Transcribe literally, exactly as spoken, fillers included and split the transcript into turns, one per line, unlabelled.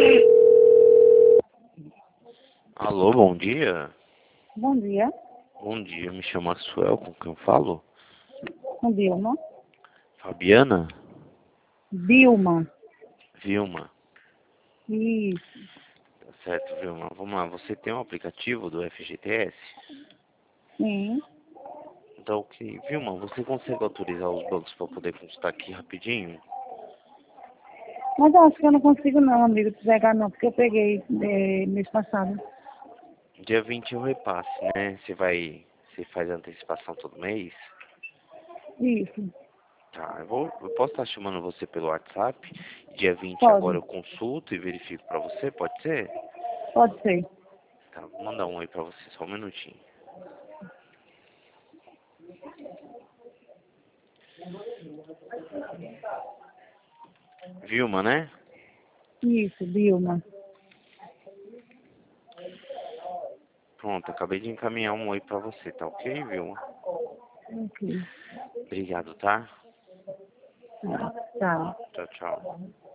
Alô, bom dia.
Bom dia.
Bom dia, me chamo Maxwell, com quem eu falo?
Com Dilma.
Fabiana?
Dilma.
Vilma.
Isso.
Tá certo, Vilma. Vamos lá, você tem um aplicativo do F G T S?
Sim.
Então, ok. Vilma, você consegue autorizar os bancos para poder consultar aqui rapidinho?
Mas eu acho que eu não consigo não, amigo, te pegar não, porque eu peguei eh, mês passado.
Dia vinte é o repasse, né? Você vai... Você faz a antecipação todo mês?
Isso.
Tá, eu, vou, eu posso estar chamando você pelo WhatsApp. Dia vinte agora
Pode.
eu consulto e verifico para você, pode ser?
Pode ser.
Tá, vou mandar um oi para você, só um minutinho. Vilma, né?
Isso, Dilma.
Pronto, acabei de encaminhar um oi pra você, tá ok, Vilma?
Ok.
Obrigado, tá?
Tá. Tchau.
Tchau, tchau.